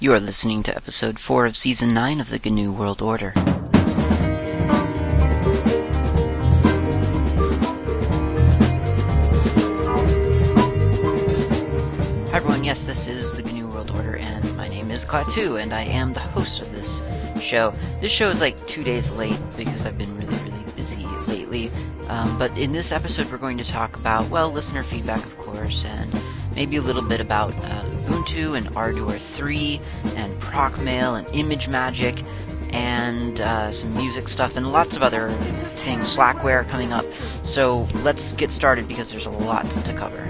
You are listening to episode 4 of season 9 of the GNU World Order. Hi everyone, yes, this is the GNU World Order, and my name is Klaatu, and I am the host of this show. This show is like 2 days late because I've been really busy lately, but in this episode we're going to talk about, well, listener feedback, of course, and maybe a little bit about Ubuntu and Ardour 3 and Procmail and ImageMagick and some music stuff and lots of other things, Slackware coming up. So let's get started because there's a lot to cover.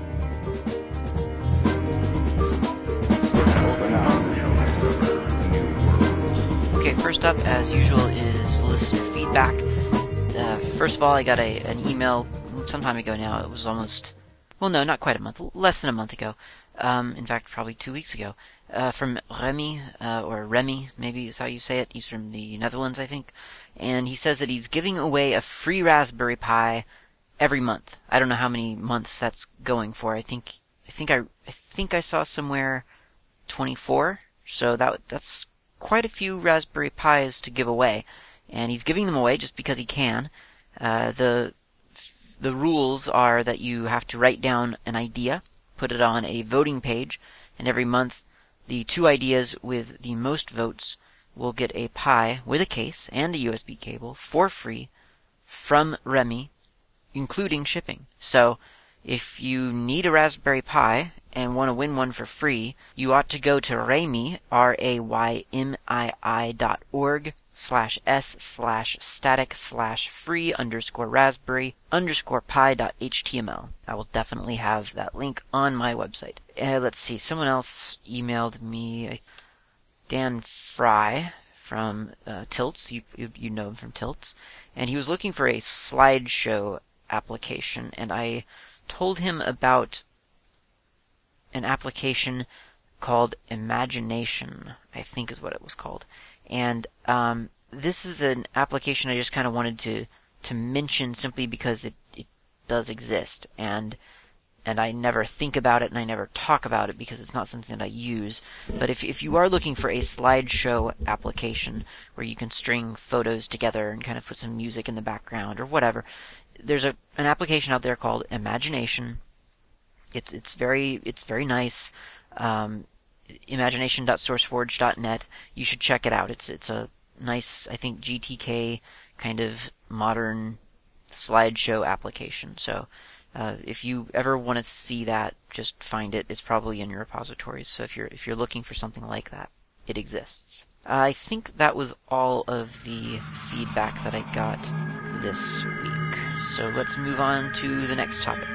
Okay, first up, as usual, is listener feedback. First of all, I got an email some time ago now. It was almost, well, no, not quite a month, less than a month ago. In fact, probably 2 weeks ago, from Remy, or Remy, maybe is how you say it. He's from the Netherlands, I think. And he says that he's giving away a free Raspberry Pi every month. I don't know how many months that's going for. I think I saw somewhere 24. So that's quite a few Raspberry Pis to give away. And he's giving them away just because he can. The rules are that you have to write down an idea, put it on a voting page, and every month the 2 ideas with the most votes will get a Pi with a case and a USB cable for free from Remy, including shipping. So if you need a Raspberry Pi and want to win one for free, you ought to go to Raymi, RAYMII.org/s/static/free_raspberry_pi.html. I will definitely have that link on my website. Let's see, someone else emailed me, Dan Fry from Tilts. You know him from Tilts. And he was looking for a slideshow application, and I told him about an application called Imagination, I think is what it was called. And this is an application I just kind of wanted to mention simply because it does exist, and I never think about it and I never talk about it because it's not something that I use. But if you are looking for a slideshow application where you can string photos together and kind of put some music in the background or whatever, there's an application out there called Imagination. It's very nice. Imagination.sourceforge.net. You should check it out. It's a nice, I think, GTK kind of modern slideshow application. So if you ever want to see that, just find it. It's probably in your repositories. So if you're looking for something like that, it exists. I think that was all of the feedback that I got this week. So let's move on to the next topic.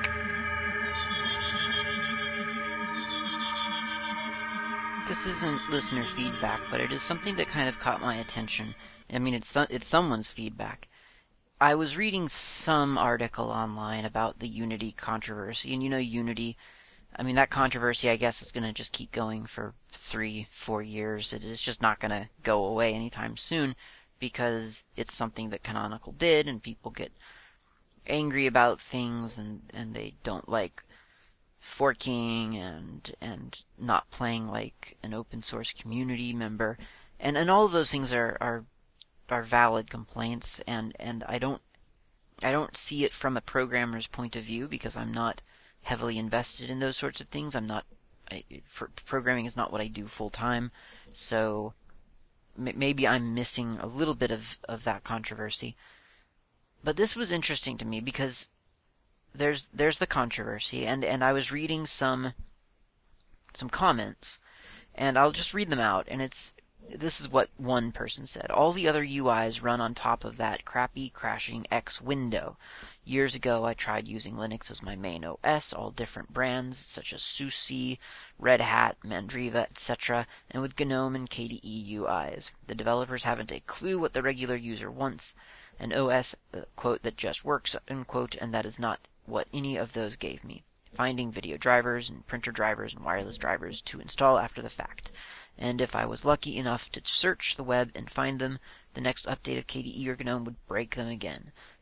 This isn't listener feedback, but it is something that kind of caught my attention. I mean, it's someone's feedback. I was reading some article online about the Unity controversy, and you know Unity, I mean, that controversy, I guess, is going to just keep going for 3-4 years. It is just not going to go away anytime soon because it's something that Canonical did, and people get angry about things, and they don't like forking and not playing like an open source community member, and all of those things are valid complaints, and I don't see it from a programmer's point of view because I'm not heavily invested in those sorts of things. Programming is not what I do full time, so maybe I'm missing a little bit of that controversy. But this was interesting to me because there's the controversy, and I was reading some comments, and I'll just read them out, and this is what one person said. All the other UIs run on top of that crappy crashing X window. Years ago, I tried using Linux as my main OS, all different brands such as SUSE, Red Hat, Mandriva, etc., and with GNOME and KDE UIs. The developers haven't a clue what the regular user wants. An OS, quote, that just works, unquote, and that is not what any of those gave me. Finding video drivers and printer drivers and wireless drivers to install after the fact. And if I was lucky enough to search the web and find them, the next update of KDE or GNOME would break them again.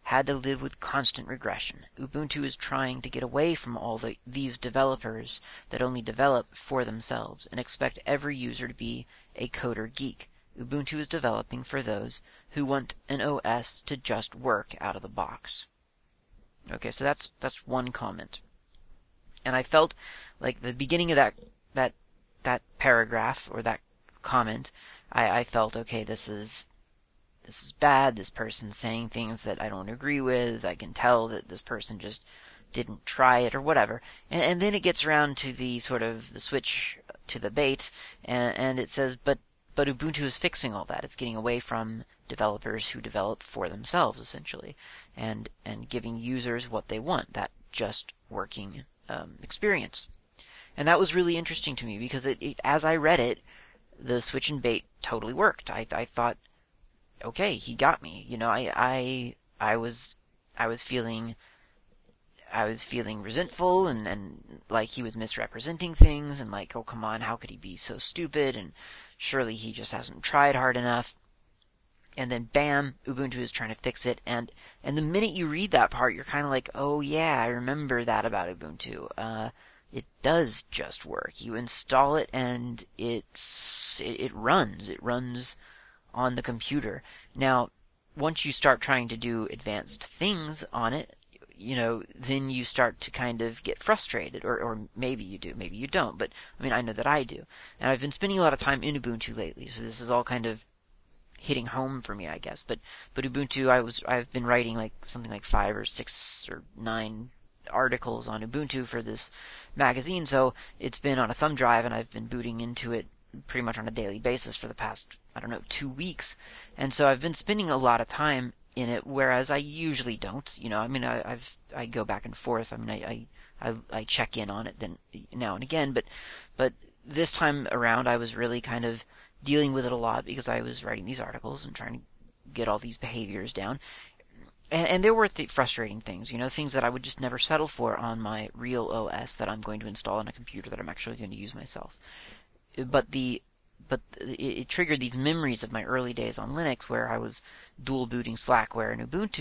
had to live with constant regression. Ubuntu is trying to get away from all these developers that only develop for themselves and expect every user to be a coder geek. Ubuntu is developing for those who want an OS to just work out of the box. Okay, so that's one comment. And I felt like the beginning of that that paragraph or that comment, I felt, okay, this is bad. This person's saying things that I don't agree with. I can tell that this person just didn't try it or whatever. And then it gets around to the sort of the switch to the bait, and it says, but Ubuntu is fixing all that. It's getting away from developers who develop for themselves, essentially, and giving users what they want, that just working experience. And that was really interesting to me because as I read it, the switch and bait totally worked. I thought, okay, he got me. You know, I I was feeling I was feeling resentful and like he was misrepresenting things and like, oh come on, how could he be so stupid? And surely he just hasn't tried hard enough. And then bam, Ubuntu is trying to fix it. And the minute you read that part, you're kind of like, oh yeah, I remember that about Ubuntu. It does just work. You install it and it runs. It runs on the computer. Now, once you start trying to do advanced things on it, you know, then you start to kind of get frustrated, or maybe you do, maybe you don't, but I mean, I know that I do. And I've been spending a lot of time in Ubuntu lately, so this is all kind of hitting home for me, I guess. But Ubuntu, I've been writing like something like 5 or 6 or 9 articles on Ubuntu for this magazine, so it's been on a thumb drive, and I've been booting into it pretty much on a daily basis for the past, I don't know, 2 weeks. And so I've been spending a lot of time in it, whereas I usually don't. You know, I mean, I go back and forth. I mean, I check in on it then now and again, but this time around I was really kind of dealing with it a lot because I was writing these articles and trying to get all these behaviors down. And there were frustrating things, you know, things that I would just never settle for on my real OS that I'm going to install on a computer that I'm actually going to use myself. But it triggered these memories of my early days on Linux where I was dual booting Slackware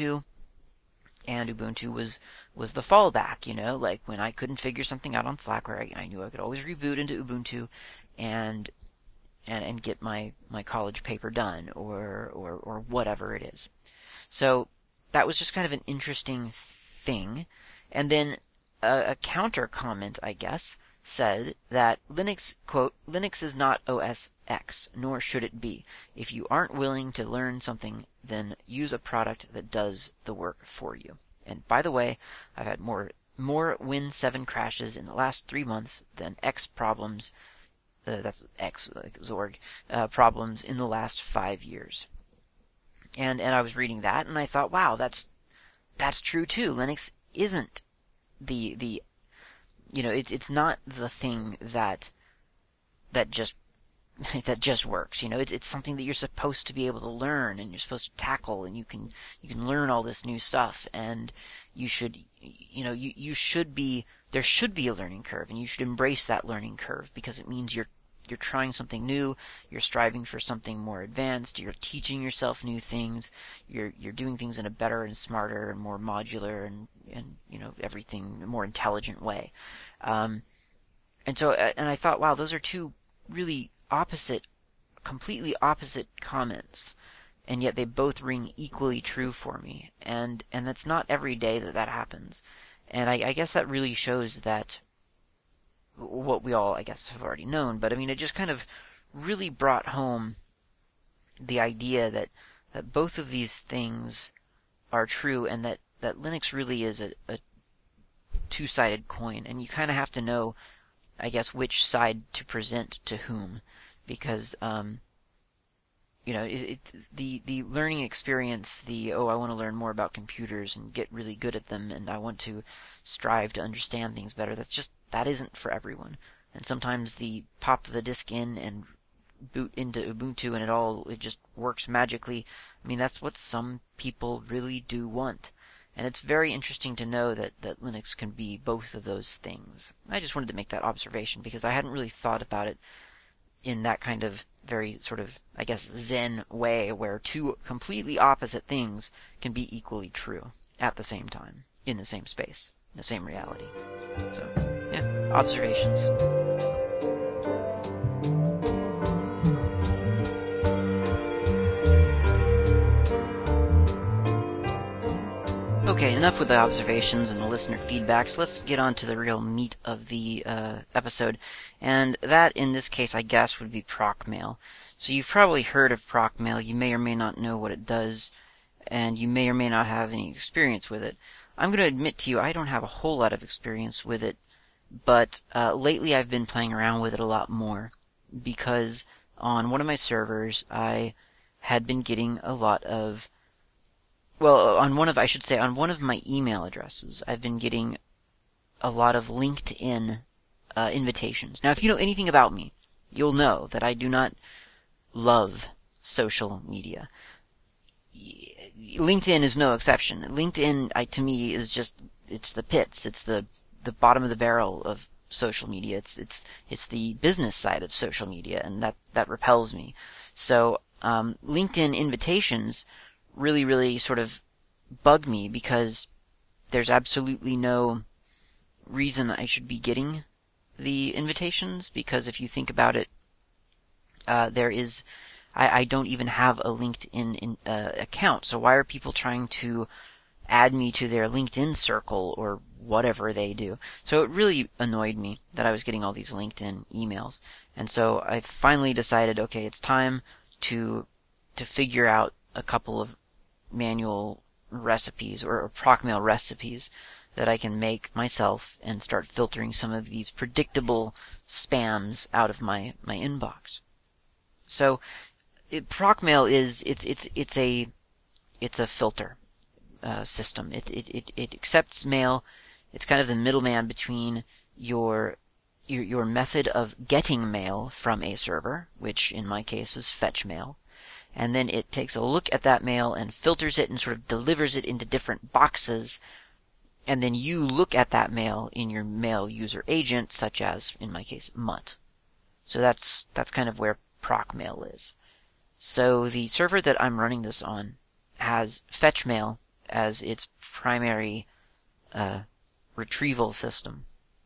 and Ubuntu was the fallback, you know, like when I couldn't figure something out on Slackware, I knew I could always reboot into Ubuntu and and get my college paper done or whatever it is. So that was just kind of an interesting thing. And then a counter comment, I guess, said that Linux, quote, Linux is not OS X, nor should it be. If you aren't willing to learn something, then use a product that does the work for you. And by the way, I've had more Win 7 crashes in the last 3 months than X problems, that's X, like Zorg, problems in the last 5 years. And I was reading that and I thought, wow, that's true too. Linux isn't the you know, it's not the thing that just that just works. You know, it's something that you're supposed to be able to learn and you're supposed to tackle, and you can learn all this new stuff, and you should you know you should be there should be a learning curve, and you should embrace that learning curve because it means you're trying something new, you're striving for something more advanced, you're teaching yourself new things, you're doing things in a better and smarter and more modular and you know everything more intelligent way. Um, and I thought, wow, those are two really opposite, completely opposite comments, and yet they both ring equally true for me. And that's not every day that that happens. And I guess that really shows that what we all, I guess, have already known. But I mean, it just kind of really brought home the idea that both of these things are true, and that Linux really is a two-sided coin, and you kind of have to know, I guess, which side to present to whom, because you know, the learning experience, the oh, I want to learn more about computers and get really good at them, and I want to strive to understand things better. That isn't for everyone. And sometimes the pop the disk in and boot into Ubuntu and it just works magically. I mean, that's what some people really do want. And it's very interesting to know that Linux can be both of those things. I just wanted to make that observation because I hadn't really thought about it in that kind of very sort of, I guess, Zen way where two completely opposite things can be equally true at the same time, in the same space, the same reality. So, yeah, observations. Okay, enough with the observations and the listener feedbacks. Let's get on to the real meat of the episode. And that, in this case, I guess, would be Procmail. So you've probably heard of Procmail. You may or may not know what it does, and you may or may not have any experience with it. I'm going to admit to you, I don't have a whole lot of experience with it, but lately I've been playing around with it a lot more because on one of my servers, I had been getting a lot of on one of my email addresses, I've been getting a lot of LinkedIn invitations. Now, if you know anything about me, you'll know that I do not love social media. LinkedIn is no exception. LinkedIn, to me, is it's the pits. It's the bottom of the barrel of social media. It's the business side of social media, and that repels me. So, LinkedIn invitations really sort of bug me because there's absolutely no reason I should be getting the invitations, because if you think about it, I don't even have a LinkedIn account, so why are people trying to add me to their LinkedIn circle or whatever they do? So it really annoyed me that I was getting all these LinkedIn emails, and so I finally decided, okay, it's time to figure out a couple of manual recipes or Procmail recipes that I can make myself and start filtering some of these predictable spams out of my inbox. So Procmail is it's a filter system. It accepts mail. It's kind of the middleman between your method of getting mail from a server, which in my case is fetch mail, and then it takes a look at that mail and filters it and sort of delivers it into different boxes, and then you look at that mail in your mail user agent, such as, in my case, Mutt. So that's kind of where Procmail is. So the server that I'm running this on has FetchMail as its primary retrieval system.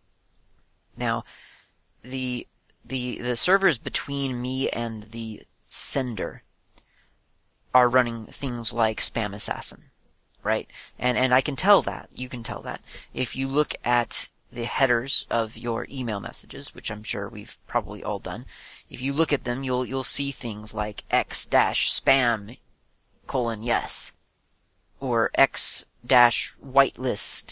Now, the servers between me and the sender are running things like Spam Assassin, right? And I can tell that. You can tell that. If you look at the headers of your email messages, which I'm sure we've probably all done, if you look at them, you'll see things like x-spam : yes, or x-whitelist :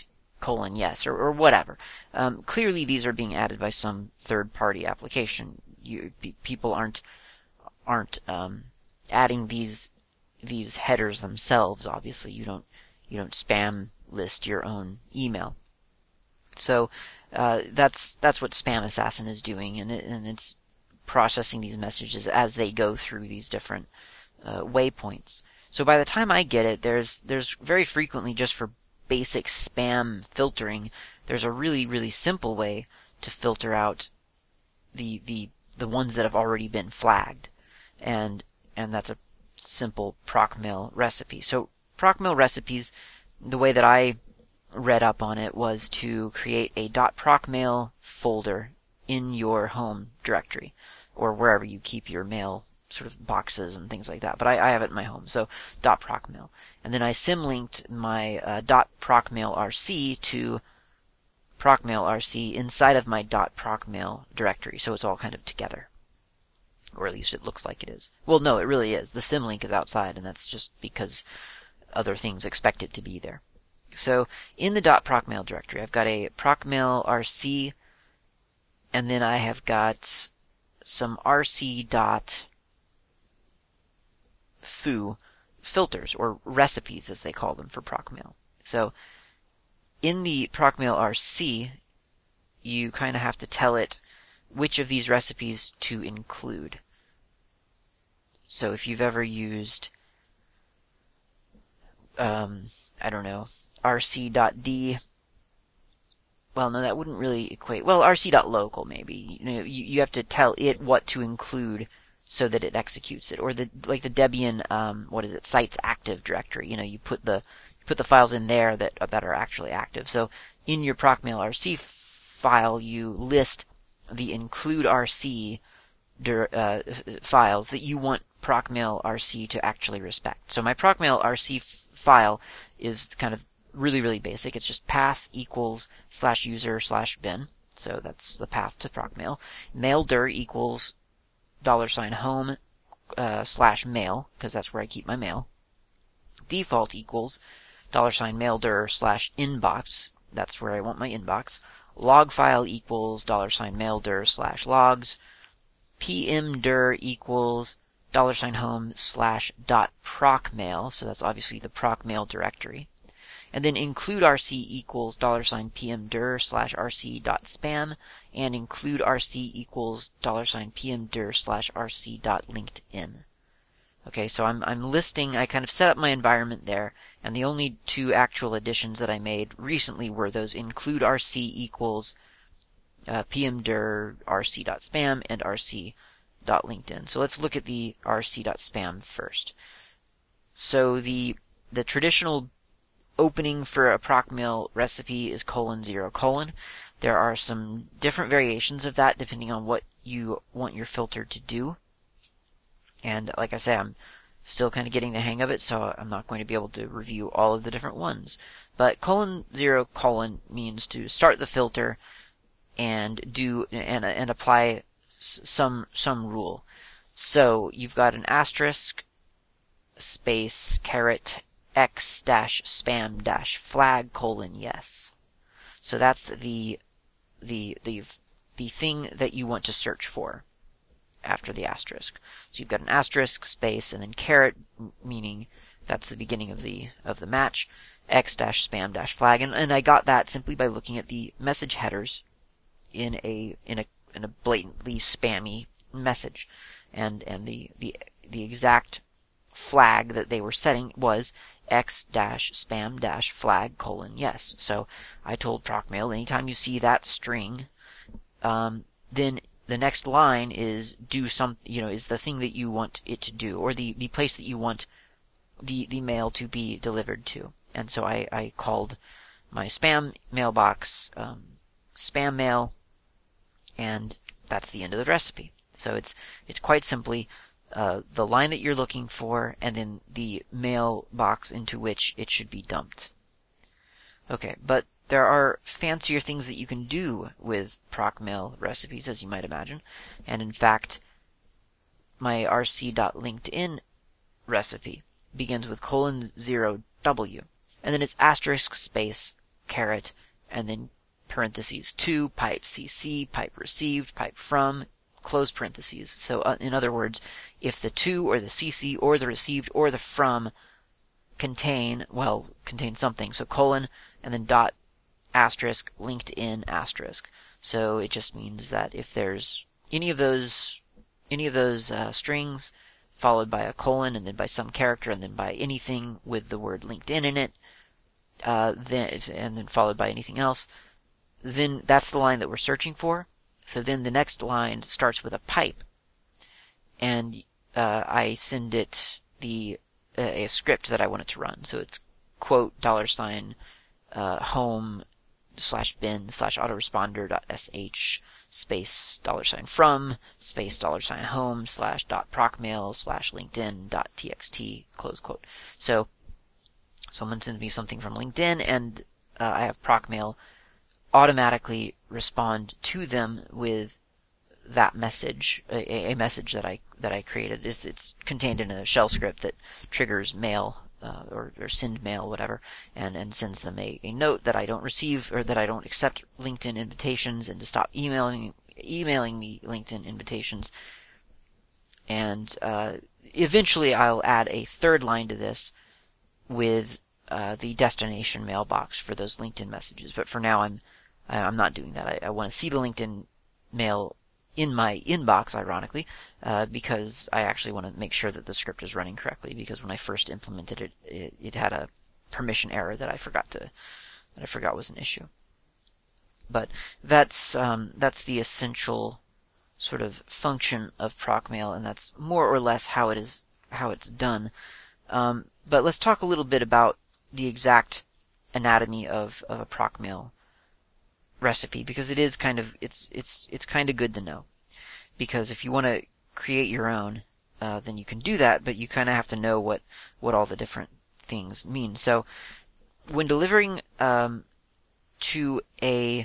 yes, or whatever. Clearly, these are being added by some third-party application. People aren't adding these headers themselves. Obviously, you don't spam list your own email. So that's what Spam Assassin is doing, and it's processing these messages as they go through these different waypoints. So by the time I get it, there's very frequently, just for basic spam filtering, there's a really simple way to filter out the ones that have already been flagged, and that's a simple Procmail recipe. So Procmail recipes, the way that I read up on it was to create a .procmail folder in your home directory, or wherever you keep your mail sort of boxes and things like that. But I have it in my home, so .procmail. And then I symlinked my .procmail.rc to procmail.rc inside of my .procmail directory, so it's all kind of together. Or at least it looks like it is. Well, no, it really is. The symlink is outside, and that's just because other things expect it to be there. So in the .procmail directory, I've got a procmail.rc, and then I have got some rc.foo filters, or recipes as they call them for Procmail. So in the procmail.rc, you kind of have to tell it which of these recipes to include. So if you've ever used, I don't know, rc.d well, no, that wouldn't really equate. Well, rc.local maybe. You have to tell it what to include so that it executes it, or like the Debian what is it, sites active directory. You put the files in there that are actually active. So in your procmail.rc file, you list the include rc files that you want procmail.rc to actually respect. So my procmail.rc file is kind of really, really basic. It's just path equals /user/bin. So that's the path to procmail. Maildir equals $home /mail, because that's where I keep my mail. Default equals $maildir /inbox. That's where I want my inbox. Log file equals $maildir /logs. pmdir equals $home /.procmail. So that's obviously the procmail directory. And then include rc equals $pmdir /rc.spam, and include rc equals $pmdir /rc.linkedin. Okay, so I'm listing, I kind of set up my environment there, and the only two actual additions that I made recently were those include rc equals pmdir rc.spam and rc.linkedin. So let's look at the rc.spam first. So the traditional opening for a procmail recipe is :0:0. There are some different variations of that depending on what you want your filter to do. And like I say, I'm still kind of getting the hang of it, so I'm not going to be able to review all of the different ones. But :0: means to start the filter and apply some rule. So you've got an asterisk space caret x dash spam dash flag : yes. So that's the thing that you want to search for after the asterisk. So you've got an asterisk space and then caret, meaning that's the beginning of the match, x dash spam dash flag, and I got that simply by looking at the message headers in a blatantly spammy message, and the exact flag that they were setting was x dash spam dash flag : yes. So I told Procmail, anytime you see that string, then the next line is is the thing that you want it to do, or the place that you want the mail to be delivered to. And so I called my spam mailbox spam mail, and that's the end of the recipe. So it's quite simply the line that you're looking for, and then the mailbox into which it should be dumped. Okay, but there are fancier things that you can do with procmail recipes, as you might imagine. And in fact, my rc.linkedin recipe begins with :0W, and then it's asterisk space caret, and then parentheses 2 pipe cc pipe received pipe from close parentheses. So in other words, if the to or the cc or the received or the from contain something, so colon and then dot asterisk LinkedIn asterisk. So it just means that if there's any of those strings followed by a colon and then by some character and then by anything with the word LinkedIn in it, then followed by anything else, then that's the line that we're searching for. So then the next line starts with a pipe, and I send it a script that I want it to run. So it's quote $home /bin /autoresponder.sh space $from space $home /procmail /linkedin.txt close quote. So someone sends me something from LinkedIn, and I have Procmail automatically respond to them with that message, a message that I created. It's contained in a shell script that triggers mail or send mail, whatever, and sends them a note that I don't receive or that I don't accept LinkedIn invitations and to stop emailing me LinkedIn invitations. And eventually I'll add a third line to this with the destination mailbox for those LinkedIn messages. But for now, I'm not doing that. I want to see the LinkedIn mail in my inbox, ironically, because I actually want to make sure that the script is running correctly. Because when I first implemented it had a permission error that I forgot was an issue. But that's the essential sort of function of Procmail, and that's more or less how it's done. But let's talk a little bit about the exact anatomy of a Procmail recipe, because it's kind of good to know. Because if you want to create your own, then you can do that, but you kind of have to know what all the different things mean. So when delivering to a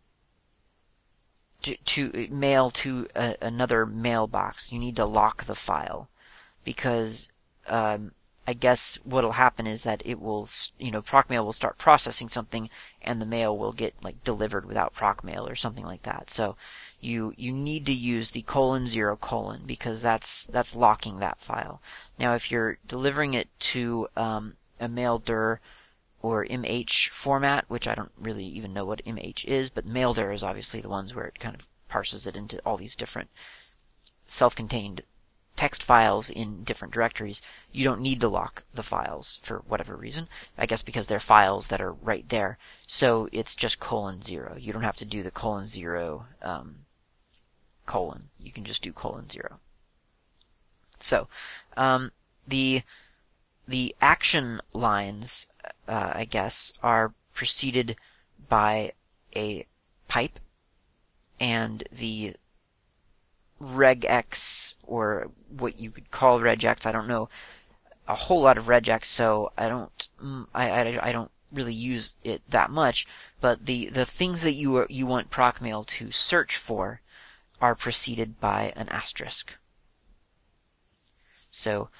to mail to another mailbox, you need to lock the file, because I guess what'll happen is that it will, Procmail will start processing something, and the mail will get like delivered without Procmail or something like that. So you need to use the :0:: because that's locking that file. Now, if you're delivering it to a maildir or MH format, which I don't really even know what MH is, but maildir is obviously the ones where it kind of parses it into all these different self-contained text files in different directories. You don't need to lock the files for whatever reason. I guess because they're files that are right there. So it's just :0. You don't have to do the :0:: You can just do :0. So the action lines, I guess, are preceded by a pipe, and the regex, or what you could call regex. I don't know a whole lot of regex, so I don't really use it that much. But the things that you want Procmail to search for are preceded by an asterisk. So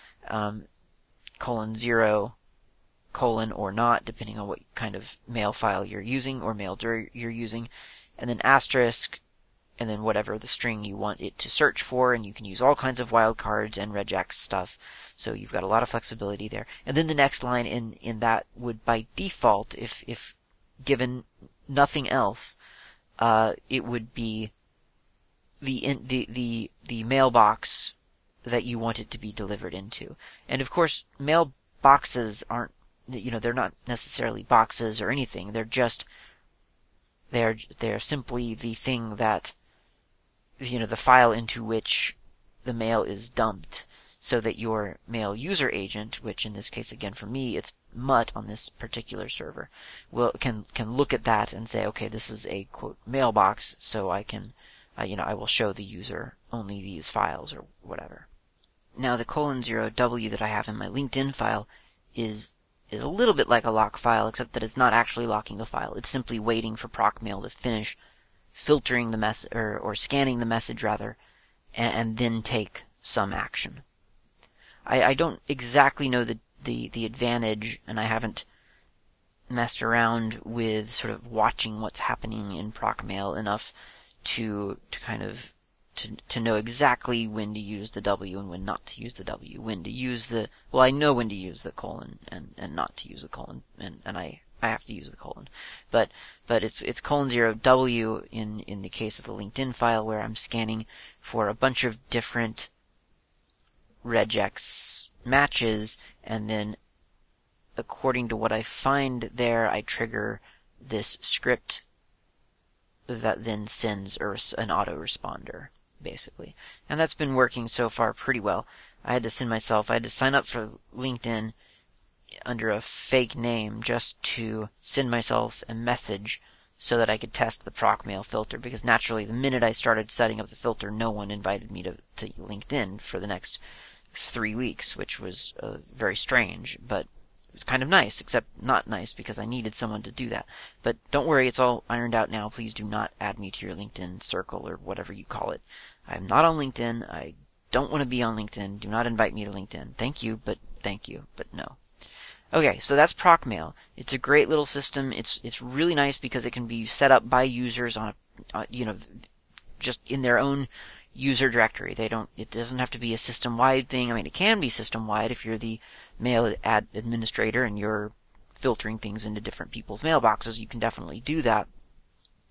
:0:: or not, depending on what kind of mail file you're using or maildir you're using, and then asterisk, and then whatever the string you want it to search for, and you can use all kinds of wildcards and regex stuff, so you've got a lot of flexibility there. And then the next line in that would, by default, if given nothing else, it would be the mailbox that you want it to be delivered into. And of course, mailboxes aren't, they're not necessarily boxes or anything. They're simply the thing that, the file into which the mail is dumped, so that your mail user agent, which in this case, again, for me, it's Mutt on this particular server, can look at that and say, okay, this is a quote mailbox, so I can, I will show the user only these files or whatever. Now, the :0:: that I have in my LinkedIn file is a little bit like a lock file, except that it's not actually locking the file. It's simply waiting for Procmail to finish filtering the message, or scanning the message rather, and then take some action. I don't exactly know the advantage, and I haven't messed around with sort of watching what's happening in Procmail enough to kind of to know exactly when to use the W and when not to use the W, when to use I know when to use the : and not to use the : and I have to use the : but it's :0:: in the case of the LinkedIn file, where I'm scanning for a bunch of different regex matches, and then according to what I find there, I trigger this script that then sends an autoresponder, basically. And that's been working so far pretty well. I had to sign up for LinkedIn under a fake name just to send myself a message so that I could test the Procmail filter, because naturally the minute I started setting up the filter, no one invited me to LinkedIn for the next 3 weeks, which was very strange, but it was kind of nice, except not nice, because I needed someone to do that. But don't worry, it's all ironed out now. Please do not add me to your LinkedIn circle, or whatever you call it. I'm not on LinkedIn. I don't want to be on LinkedIn. Do not invite me to LinkedIn. Thank you, but no. Okay, so that's Procmail. It's a great little system. It's really nice because it can be set up by users on just in their own user directory. It doesn't have to be a system-wide thing. I mean, it can be system-wide if you're the mail administrator and you're filtering things into different people's mailboxes. You can definitely do that.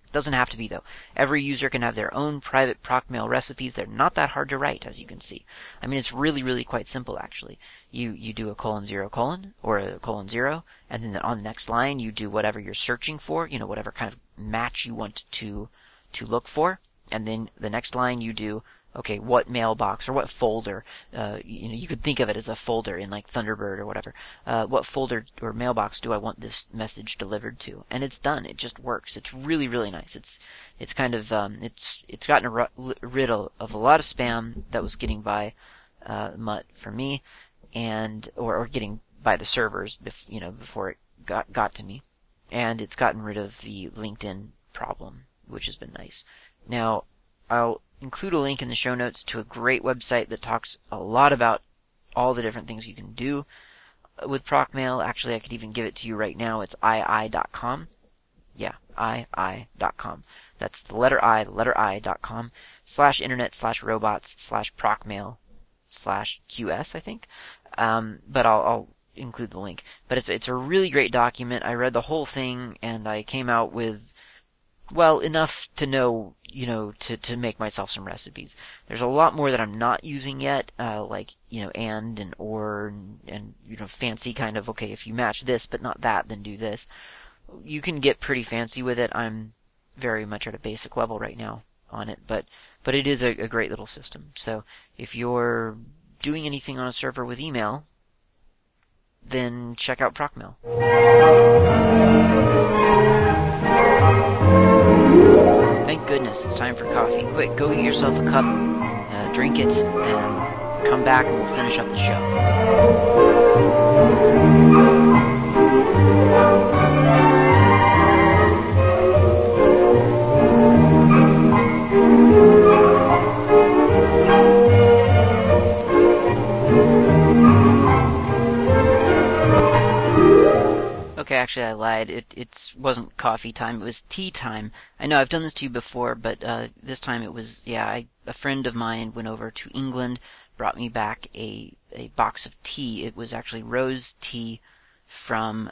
Doesn't have to be though. Every user can have their own private procmail recipes. They're not that hard to write, as you can see. I mean, it's really quite simple actually. You do a colon zero colon or a colon zero, and then on the next line you do whatever you're searching for, whatever kind of match you want to look for, and then the next line you do, okay, what mailbox or what folder, you could think of it as a folder in like Thunderbird or whatever. What folder or mailbox do I want this message delivered to? And it's done. It just works. It's really nice. It's kind of it's gotten rid of a lot of spam that was getting by Mutt for me, and or getting by the servers, before it got to me, and it's gotten rid of the LinkedIn problem, which has been nice. Now, I'll include a link in the show notes to a great website that talks a lot about all the different things you can do with Procmail. Actually, I could even give it to you right now. It's ii.com. Yeah, ii.com. That's the letter I.com /internet/robots/procmail/QS, I think. But I'll include the link. But it's a really great document. I read the whole thing and I came out with, well, enough to know, to make myself some recipes. There's a lot more that I'm not using yet, like, and or, and fancy kind of, okay, if you match this but not that, then do this. You can get pretty fancy with it. I'm very much at a basic level right now on it, but it is a great little system. So if you're doing anything on a server with email, then check out Procmail. Thank goodness it's time for coffee. Quick, go get yourself a cup, drink it, and come back and we'll finish up the show. Okay, actually I lied. It wasn't coffee time, it was tea time. I know I've done this to you before, but this time it was, a friend of mine went over to England, brought me back a box of tea. It was actually rose tea from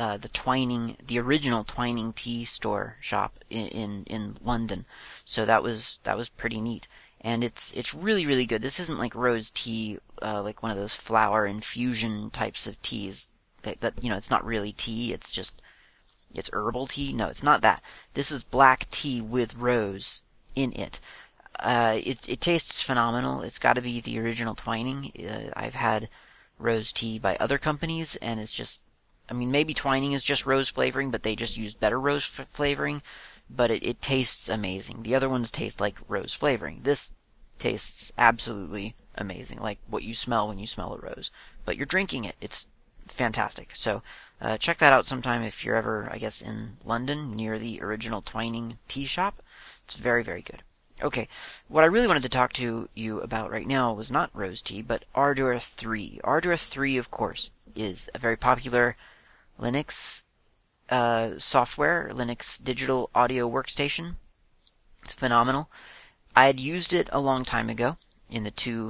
the original Twining tea store shop in London. So that was pretty neat. And it's really good. This isn't like rose tea, like one of those flower infusion types of teas that it's not really tea, it's herbal tea. No, it's not that. This is black tea with rose in it. It tastes phenomenal. It's got to be the original Twining. I've had rose tea by other companies, and it's just, I mean, maybe Twining is just rose flavoring, but they just use better rose flavoring. But it tastes amazing. The other ones taste like rose flavoring. This tastes absolutely amazing, like what you smell when you smell a rose. But you're drinking it. It's fantastic. So check that out sometime if you're ever, I guess, in London near the original Twining tea shop. It's very good. Okay, what I really wanted to talk to you about right now was not rose tea, but Ardour 3. Ardour 3, of course, is a very popular Linux software, Linux digital audio workstation. It's phenomenal. I had used it a long time ago in the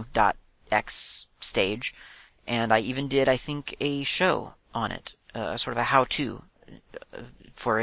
2.x stage, and I even did, I think, a show on it, sort of a how-to for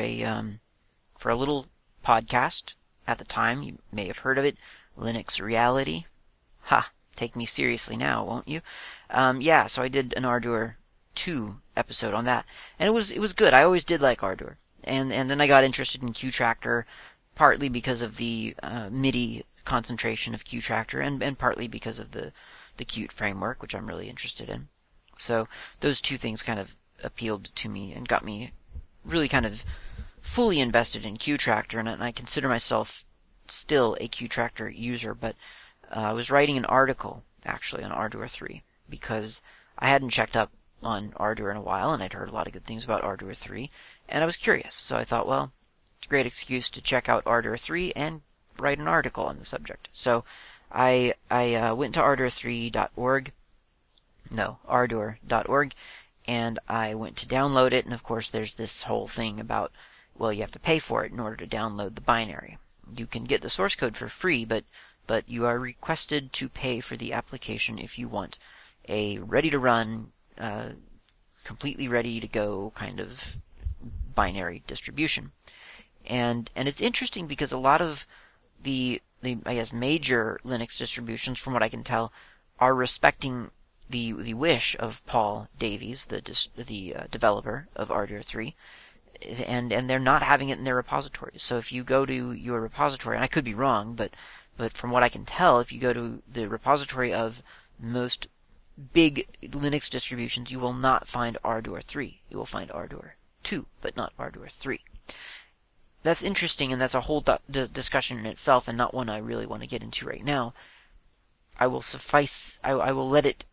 a little podcast at the time. You may have heard of it, Linux Reality. Ha! Take me seriously now, won't you? Yeah, so I did an Ardour 2 episode on that, and it was good. I always did like Ardour, and then I got interested in QTractor, partly because of the MIDI concentration of QTractor, and partly because of the Qt framework, which I'm really interested in. So those two things kind of appealed to me and got me really kind of fully invested in QTractor, and I consider myself still a QTractor user, but I was writing an article actually on Ardour 3 because I hadn't checked up on Ardour in a while, and I'd heard a lot of good things about Ardour 3, and I was curious, so I thought, well, it's a great excuse to check out Ardour 3 and write an article on the subject. So I went to ardour3.org, no, ardour.org, and I went to download it, and of course there's this whole thing about, well, you have to pay for it in order to download the binary. You can get the source code for free, but you are requested to pay for the application if you want a ready-to-run, completely ready-to-go kind of binary distribution. And it's interesting because a lot of the I guess major Linux distributions, from what I can tell, are respecting the wish of Paul Davies, the developer of Ardour 3, and they're not having it in their repositories. So if you go to your repository, and I could be wrong, but from what I can tell, if you go to the repository of most big Linux distributions, you will not find Ardour 3. You will find Ardour 2, but not Ardour 3. That's interesting, and that's a whole discussion in itself, and not one I really want to get into right now. I will suffice. I will let it.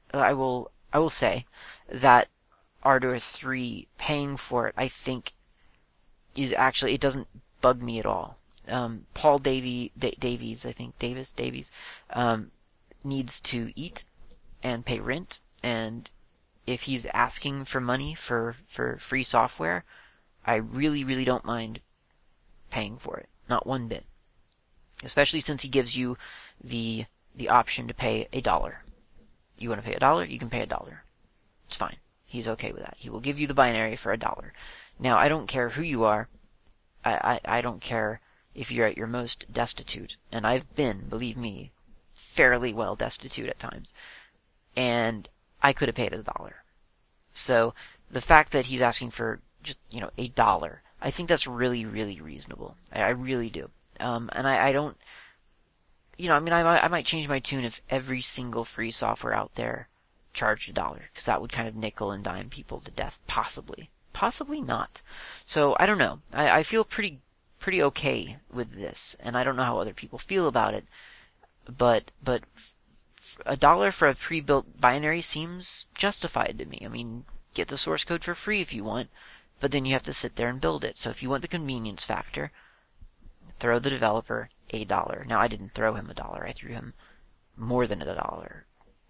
I will say that Ardour 3 paying for it, I think, is actually, it doesn't bug me at all. Paul Davies, I think Davies, um, needs to eat and pay rent, and if he's asking for money for free software, I really don't mind paying for it, not one bit. Especially since he gives you the the option to pay $1. You want to pay $1, you can pay $1. It's fine. He's okay with that. He will give you the binary for $1. Now, I don't care who you are. I don't care if you're at your most destitute, and I've been, believe me, fairly well destitute at times, and I could have paid $1. So the fact that he's asking for just $1, I think that's really reasonable. I really do. And I don't, I mean, I might change my tune if every single free software out there charged $1, because that would kind of nickel and dime people to death, possibly. Possibly not. So I don't know. I feel pretty okay with this, and I don't know how other people feel about it. But $1 for a pre-built binary seems justified to me. I mean, get the source code for free if you want, but then you have to sit there and build it. So if you want the convenience factor, throw the developer $1. Now I didn't throw him $1. I threw him more than $1.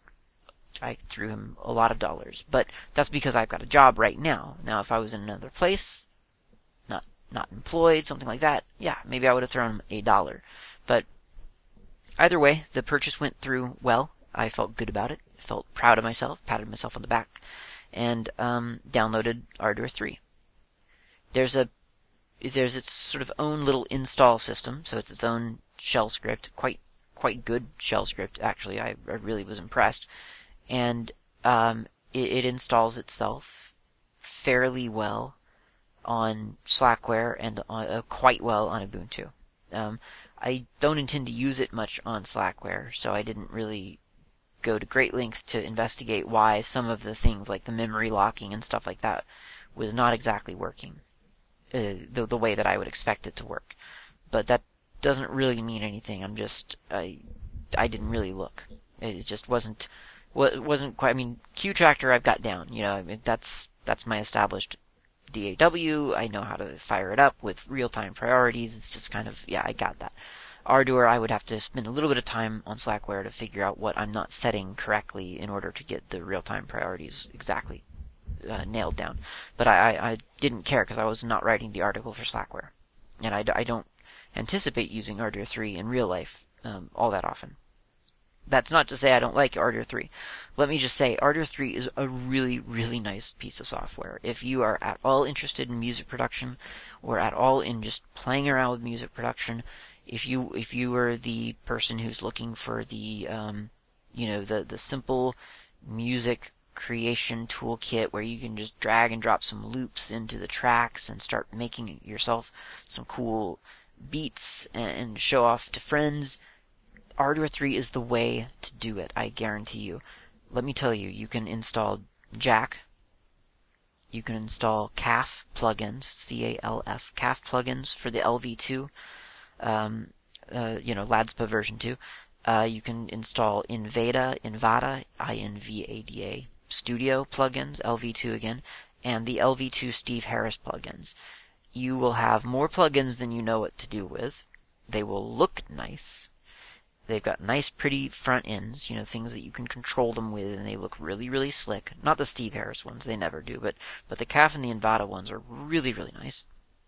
I threw him a lot of dollars, but that's because I've got a job right now. Now if I was in another place, not employed, something like that, yeah, maybe I would have thrown him $1. But either way, the purchase went through well. I felt good about it. Felt proud of myself, patted myself on the back, and downloaded Ardour 3. There's a there's its sort of own little install system, so it's its own shell script, quite good shell script actually. I really was impressed, and it installs itself fairly well on Slackware and quite well on Ubuntu. I don't intend to use it much on Slackware, so I didn't really go to great lengths to investigate why some of the things like the memory locking and stuff like that was not exactly working the way that I would expect it to work. But that doesn't really mean anything. I didn't really look. It just wasn't quite. I mean, QTractor I've got down. I mean, that's my established DAW. I know how to fire it up with real-time priorities. It's just kind of, yeah, I got that. Ardour, I would have to spend a little bit of time on Slackware to figure out what I'm not setting correctly in order to get the real-time priorities exactly nailed down. But I didn't care because I was not writing the article for Slackware. And I don't anticipate using Ardour 3 in real life all that often. That's not to say I don't like Ardour 3. Let me just say Ardour 3 is a really nice piece of software. If you are at all interested in music production or at all in just playing around with music production, if you are the person who's looking for the simple music creation toolkit where you can just drag and drop some loops into the tracks and start making yourself some cool beats and show off to friends, Ardour 3 is the way to do it, I guarantee you. Let me tell you, you can install Jack, you can install CAF plugins, C-A-L-F, CAF plugins for the LV2, LADSPA version 2. You can install Invada, I-N-V-A-D-A, Studio plugins, LV2 again, and the LV2 Steve Harris plugins. You will have more plugins than you know what to do with. They will look nice. They've got nice, pretty front ends, things that you can control them with, and they look really slick. Not the Steve Harris ones, they never do, but the CAF and the Invada ones are really nice.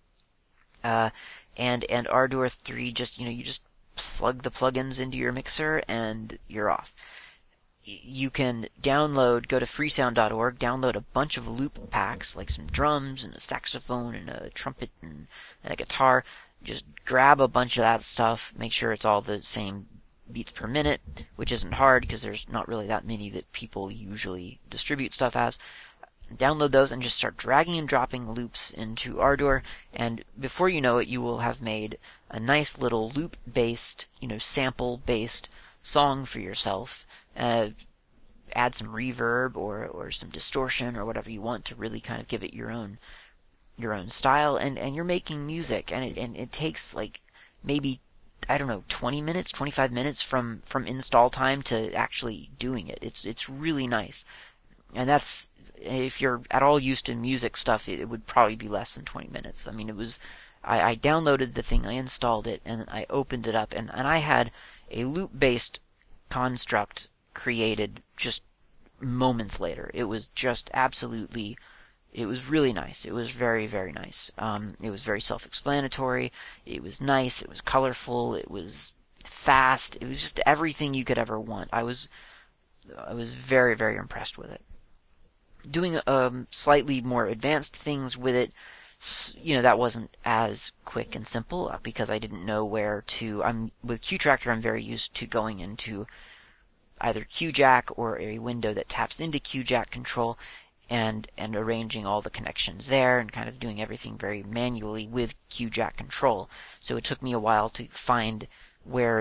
And Ardour 3, you just plug the plugins into your mixer and you're off. you can go to freesound.org, download a bunch of loop packs, like some drums and a saxophone and a trumpet and a guitar. Just grab a bunch of that stuff, make sure it's all the same beats per minute, which isn't hard because there's not really that many that people usually distribute stuff as. Download those and just start dragging and dropping loops into Ardour, and before you know it, you will have made a nice little loop-based, sample-based song for yourself. Add some reverb or some distortion or whatever you want to really kind of give it your own style, and you're making music, and it takes like maybe, I don't know, 20 minutes, 25 minutes from install time to actually doing it. It's really nice. And that's, if you're at all used to music stuff, it would probably be less than 20 minutes. I mean, I downloaded the thing, I installed it, and I opened it up, and I had a loop-based construct created just moments later. It was just absolutely, it was really nice. It was very, very nice. It was very self-explanatory. It was nice. It was colorful. It was fast. It was just everything you could ever want. I was very, very impressed with it. Doing slightly more advanced things with it, that wasn't as quick and simple because I didn't know where to. With QTractor, I'm very used to going into either QJack or a window that taps into QJack control and arranging all the connections there and kind of doing everything very manually with QJack control. So it took me a while to find where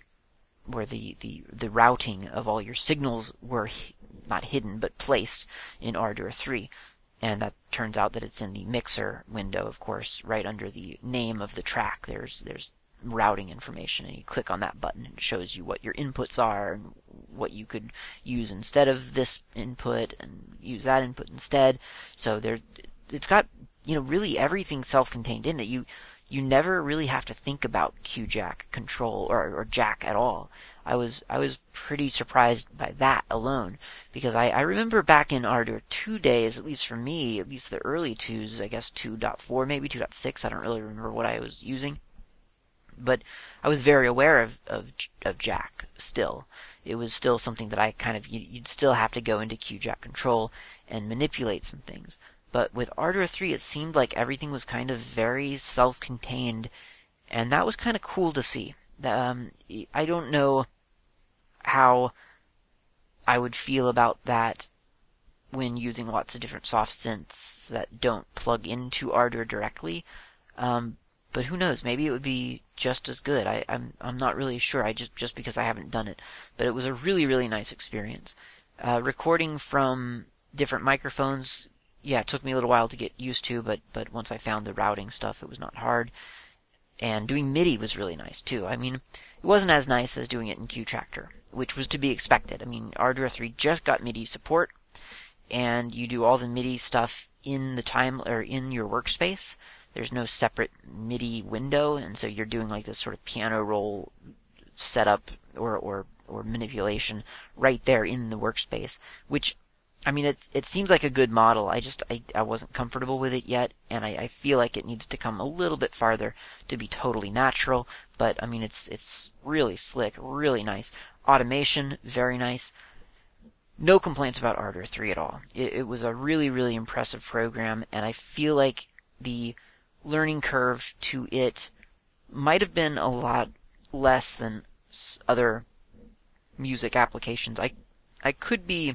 the routing of all your signals were not hidden but placed in Ardour 3. And that turns out that it's in the mixer window, of course, right under the name of the track. There's routing information, and you click on that button and it shows you what your inputs are and what you could use instead of this input and use that input instead. So it's got really everything self-contained in it. You never really have to think about QJack control or jack at all. I was pretty surprised by that alone, because I remember back in Ardour 2 days, at least for me, at least the early twos, I guess 2.4, maybe 2.6, I don't really remember what I was using, but I was very aware of jack still. It was still something that I kind of, you'd still have to go into QJack control and manipulate some things. But with Ardour 3, it seemed like everything was kind of very self-contained, and that was kind of cool to see. I don't know how I would feel about that when using lots of different soft synths that don't plug into Ardour directly. Um, but who knows? Maybe it would be just as good. I'm not really sure. I just because I haven't done it. But it was a really, really nice experience. Recording from different microphones, yeah, it took me a little while to get used to, but once I found the routing stuff, it was not hard. And doing MIDI was really nice too. I mean, it wasn't as nice as doing it in QTractor, which was to be expected. I mean, Ardour 3 just got MIDI support, and you do all the MIDI stuff in the time or in your workspace. There's no separate MIDI window, and so you're doing like this sort of piano roll setup or manipulation right there in the workspace, which, I mean, it seems like a good model. I wasn't comfortable with it yet, and I feel like it needs to come a little bit farther to be totally natural. But I mean, it's really slick, really nice. Automation, very nice. No complaints about Ardour 3 at all. It was a really, really impressive program, and I feel like the learning curve to it might have been a lot less than other music applications. I could be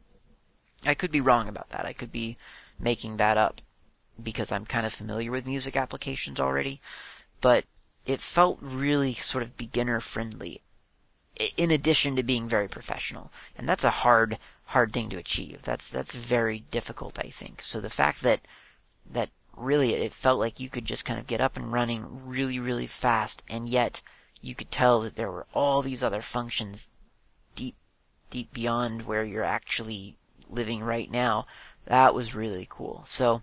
I could be wrong about that. I could be making that up because I'm kind of familiar with music applications already, but it felt really sort of beginner friendly in addition to being very professional. And that's a hard thing to achieve. That's very difficult, I think. So the fact that really it felt like you could just kind of get up and running really, really fast, and yet you could tell that there were all these other functions deep, deep beyond where you're actually living right now. That was really cool. So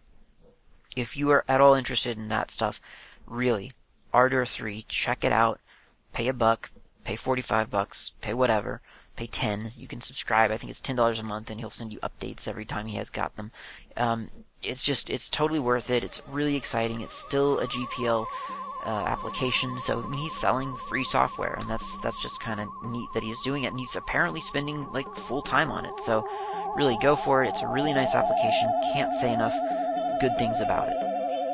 if you are at all interested in that stuff, really, Ardour 3, check it out. Pay $1, pay $45, pay whatever, pay 10. You can subscribe. I think it's $10 a month, and he'll send you updates every time he has got them. It's totally worth it. It's really exciting. It's still a GPL application. So I mean, he's selling free software, and that's just kind of neat that he's doing it, and he's apparently spending like full time on it. So really go for it. It's a really nice application. Can't say enough good things about it.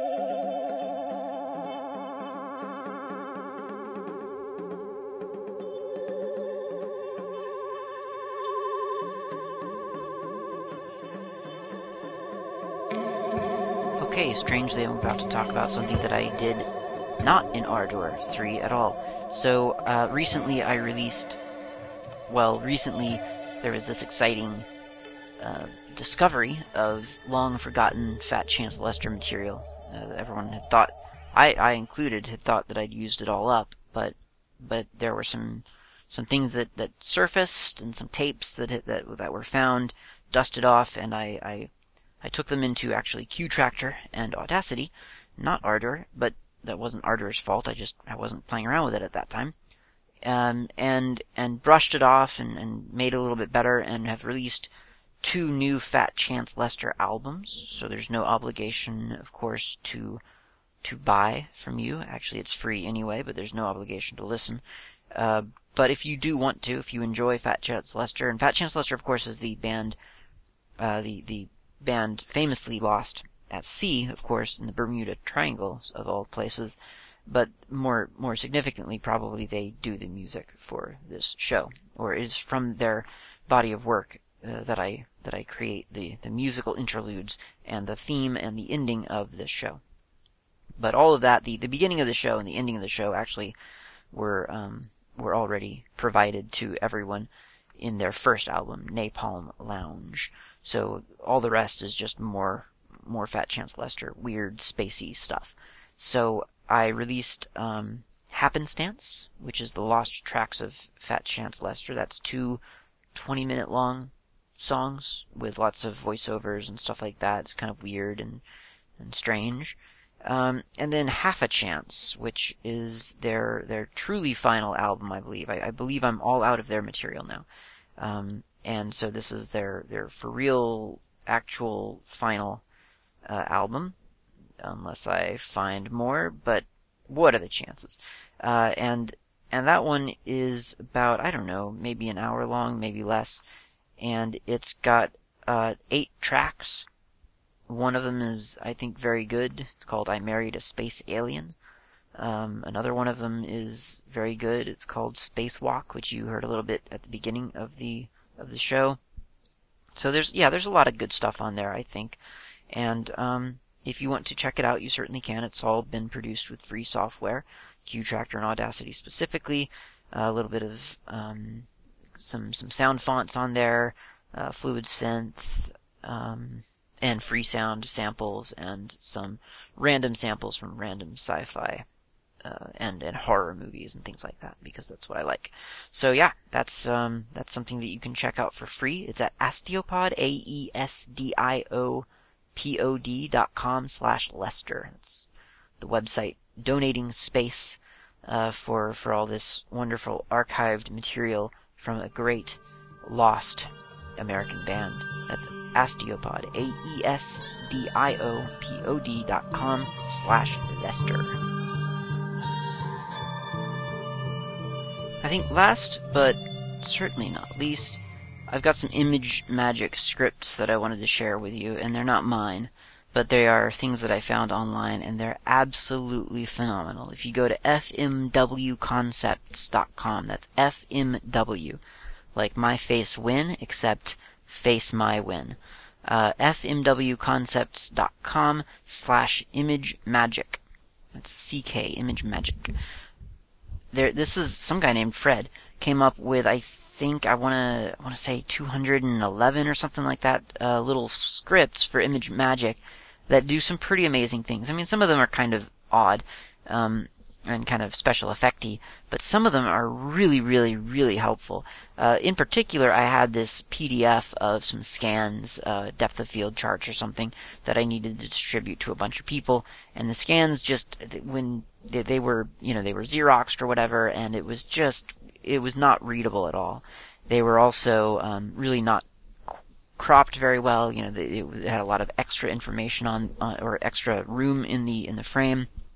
Okay, strangely, I'm about to talk about something that I did not in Ardour 3 at all. So, recently there was this exciting discovery of long forgotten Fat Chance Lester material. Everyone had thought, I included, had thought that I'd used it all up, but there were some things that surfaced and some tapes that were found, dusted off, and I took them into actually QTractor and Audacity, not Ardour, but that wasn't Ardour's fault. I wasn't playing around with it at that time, and brushed it off and made it a little bit better, and have released 2 new Fat Chance Lester albums. So there's no obligation, of course, to buy from you. Actually, it's free anyway, but there's no obligation to listen. But if you do want to, if you enjoy Fat Chance Lester, and Fat Chance Lester, of course, is the band, the band famously lost at sea, of course, in the Bermuda Triangle, of all places. But more significantly, probably they do the music for this show, or it is from their body of work that I create the musical interludes and the theme and the ending of this show. But all of that, the beginning of the show and the ending of the show actually were already provided to everyone in their first album, Napalm Lounge. So all the rest is just more Fat Chance Lester, weird, spacey stuff. So I released Happenstance, which is the lost tracks of Fat Chance Lester. That's 2 20-minute long songs with lots of voiceovers and stuff like that. It's kind of weird and strange. And then Half a Chance, which is their truly final album, I believe. I believe I'm all out of their material now. And so this is their for real, actual final album, unless I find more, but what are the chances? And that one is about, I don't know, maybe an hour long, maybe less, and it's got 8 tracks. One of them is, I think, very good. It's called I Married a Space Alien. Another one of them is very good. It's called Spacewalk, which you heard a little bit at the beginning of the show. So there's a lot of good stuff on there, I think. And if you want to check it out, you certainly can. It's all been produced with free software, QTractor and Audacity specifically. A little bit of some sound fonts on there, Fluid Synth, and free sound samples, and some random samples from random sci-fi and horror movies and things like that, because that's what I like. So yeah, that's something that you can check out for free. It's at Astiopod, AESDIOPOD.com/Lester. That's the website donating space for all this wonderful archived material from a great lost American band. That's Astiopod, AESDIOPOD.com/Lester. I think last, but certainly not least, I've got some ImageMagick scripts that I wanted to share with you, and they're not mine, but they are things that I found online, and they're absolutely phenomenal. If you go to fmwconcepts.com, that's FMW, like my face win, except face my win. fmwconcepts.com/ImageMagick. That's CK, ImageMagick. This is some guy named Fred came up with, I think, I want to say 211 or something like that, little scripts for ImageMagick that do some pretty amazing things. I mean, some of them are kind of odd, and kind of special effecty, but some of them are really, really, really helpful. In particular, I had this PDF of some scans, depth of field charts or something, that I needed to distribute to a bunch of people, and the scans just, when they were, they were Xeroxed or whatever, and it was not readable at all. They were also really not cropped very well. It had a lot of extra information on or extra room in the frame.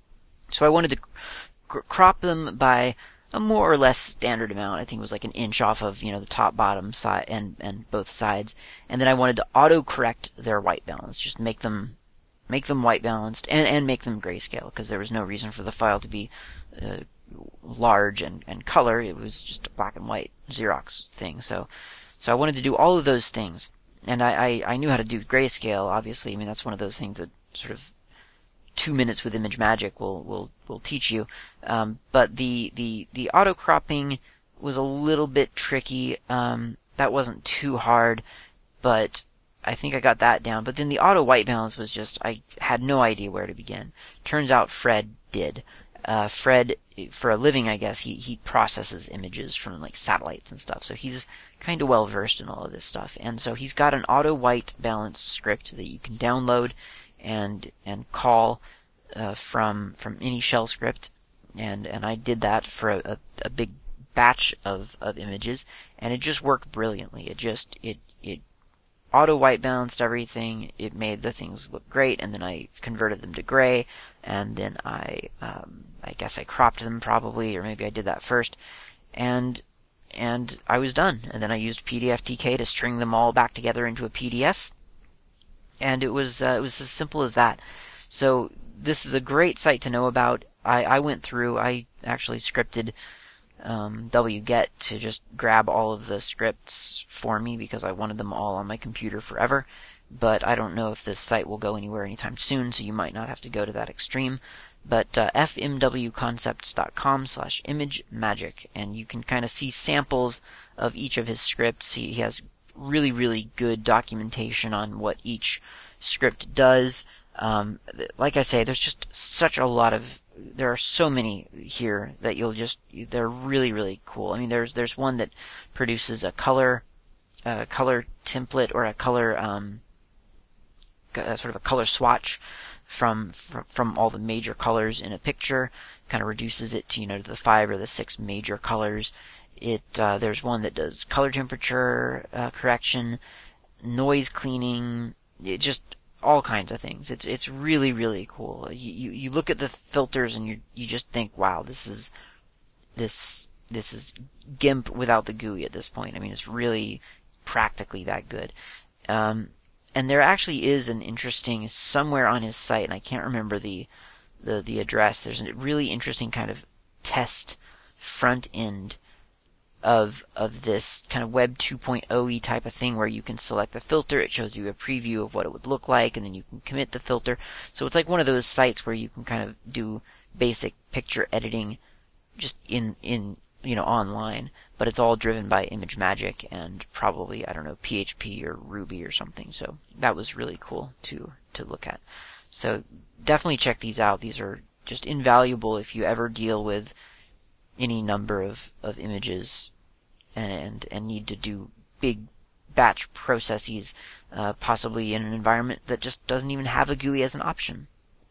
So I wanted to crop them by a more or less standard amount. I think it was like an inch off of, the top, bottom, side, and both sides. And then I wanted to auto correct their white balance, just make them white balanced and make them grayscale, because there was no reason for the file to be uh, large and color. It was just a black and white Xerox thing. So I wanted to do all of those things. And I knew how to do grayscale, obviously. I mean, that's one of those things that sort of 2 minutes with ImageMagick will teach you. But the auto cropping was a little bit tricky. That wasn't too hard, but I think I got that down. But then the auto white balance was just, I had no idea where to begin. Turns out Fred did. Fred, for a living, I guess, he processes images from like satellites and stuff. So he's kind of well versed in all of this stuff. And so he's got an auto white balance script that you can download and call from any shell script. And I did that for a big batch of images, and it just worked brilliantly. It auto white balanced everything. It made the things look great, and then I converted them to gray, and then I guess I cropped them probably, or maybe I did that first, and I was done. And then I used PDFTK to string them all back together into a PDF, and it was as simple as that. So this is a great site to know about. I went through. I actually scripted wget to just grab all of the scripts for me because I wanted them all on my computer forever. But I don't know if this site will go anywhere anytime soon, so you might not have to go to that extreme. But fmwconcepts.com/imagemagick, and you can kind of see samples of each of his scripts. He has really, really good documentation on what each script does. Like I say, there's just such a lot of, there are so many here that they're really, really cool. I mean, there's one that produces a color template, or a color, sort of a color swatch from all the major colors in a picture, kind of reduces it to, to the 5 or the 6 major colors. There's one that does color temperature correction, noise cleaning, just all kinds of things. It's really, really cool. You look at the filters and you just think, wow, this is GIMP without the GUI at this point. I mean, it's really practically that good. And there actually is an interesting, somewhere on his site, and I can't remember the address. There's a really interesting kind of test front end of this kind of Web 2.0-y type of thing, where you can select the filter. It shows you a preview of what it would look like, and then you can commit the filter. So it's like one of those sites where you can kind of do basic picture editing just in online, but it's all driven by ImageMagick and probably, I don't know, PHP or Ruby or something. So that was really cool to look at. So definitely check these out. These are just invaluable if you ever deal with any number of images and need to do big batch processes, possibly in an environment that just doesn't even have a GUI as an option.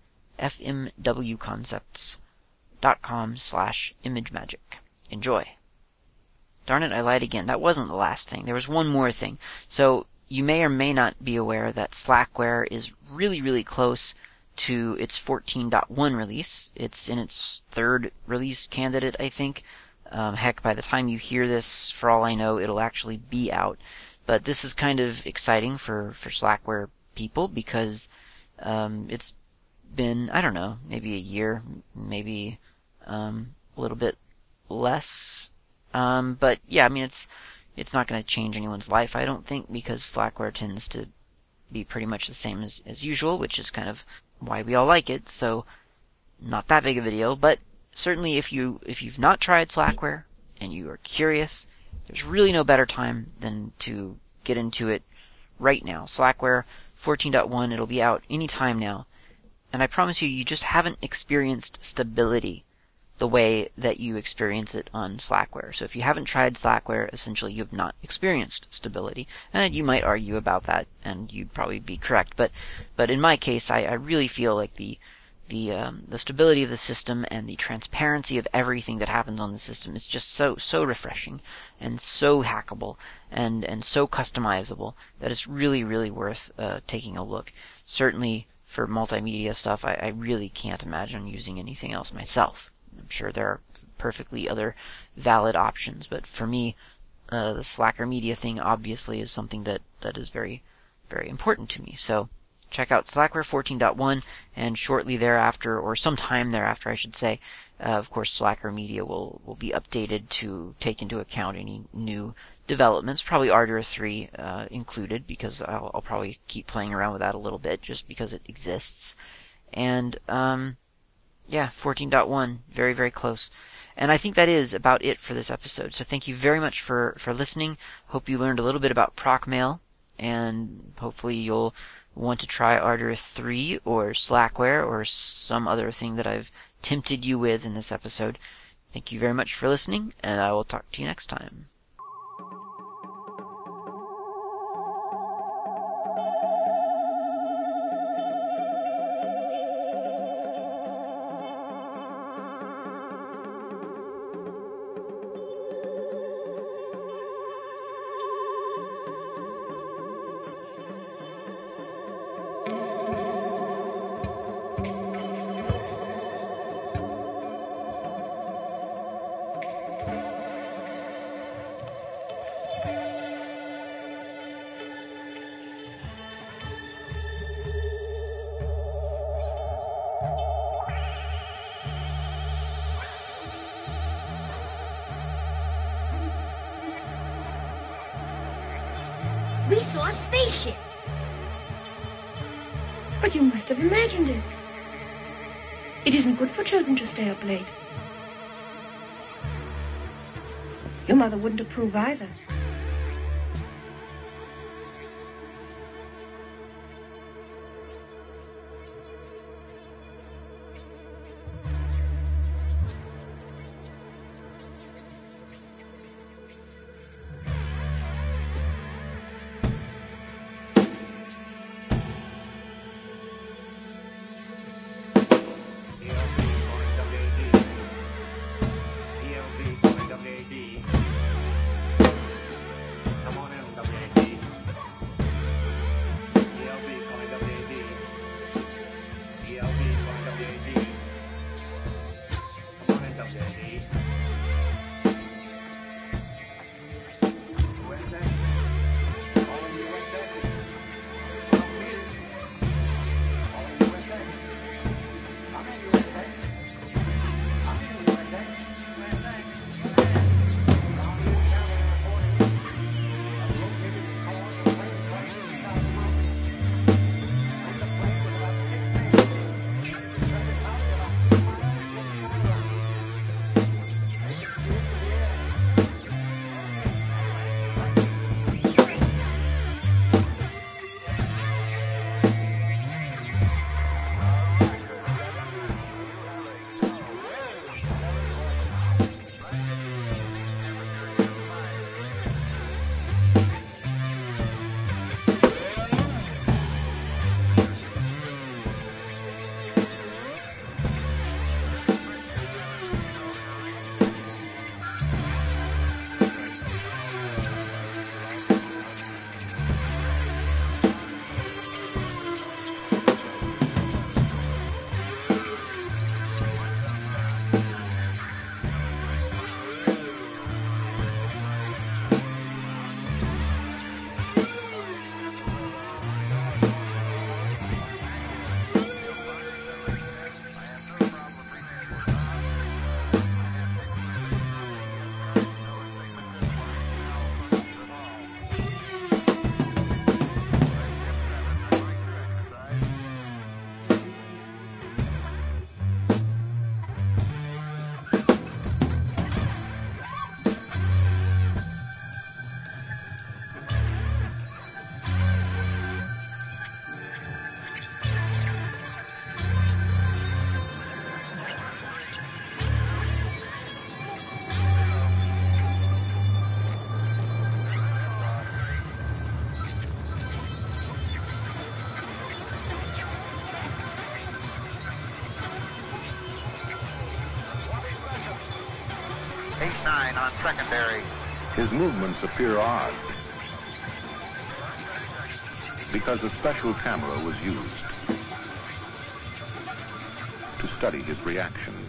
fmwconcepts.com/imagemagick. Enjoy. Darn it, I lied again. That wasn't the last thing. There was one more thing. So you may or may not be aware that Slackware is really, really close to its 14.1 release. It's in its 3rd release candidate, I think. Heck, by the time you hear this, for all I know, it'll actually be out. But this is kind of exciting for Slackware people, because it's been, I don't know, maybe a year, maybe a little bit less. But yeah, I mean, it's not going to change anyone's life, I don't think, because Slackware tends to be pretty much the same as usual, which is kind of why we all like it. So not that big of a deal, but certainly if you've not tried Slackware and you are curious, there's really no better time than to get into it right now. Slackware 14.1, it'll be out any time now, and I promise you just haven't experienced stability the way that you experience it on Slackware. So if you haven't tried Slackware, essentially you have not experienced stability. And you might argue about that, and you'd probably be correct. But in my case, I really feel like the stability of the system and the transparency of everything that happens on the system is just so refreshing and so hackable and so customizable that it's really, really worth taking a look. Certainly for multimedia stuff, I really can't imagine using anything else myself. I'm sure there are perfectly other valid options, but for me, the Slacker Media thing obviously is something that is very, very important to me. So check out Slackware 14.1, and shortly thereafter, or sometime thereafter, I should say, of course, Slacker Media will be updated to take into account any new developments, probably Ardour 3 included, because I'll probably keep playing around with that a little bit just because it exists. And yeah, 14.1, very, very close. And I think that is about it for this episode. So thank you very much for listening. Hope you learned a little bit about Procmail, and hopefully you'll want to try Ardour 3 or Slackware or some other thing that I've tempted you with in this episode. Thank you very much for listening, and I will talk to you next time. We saw a spaceship. But you must have imagined it. It isn't good for children to stay up late. Your mother wouldn't approve either. On secondary. His movements appear odd because a special camera was used. study his reaction.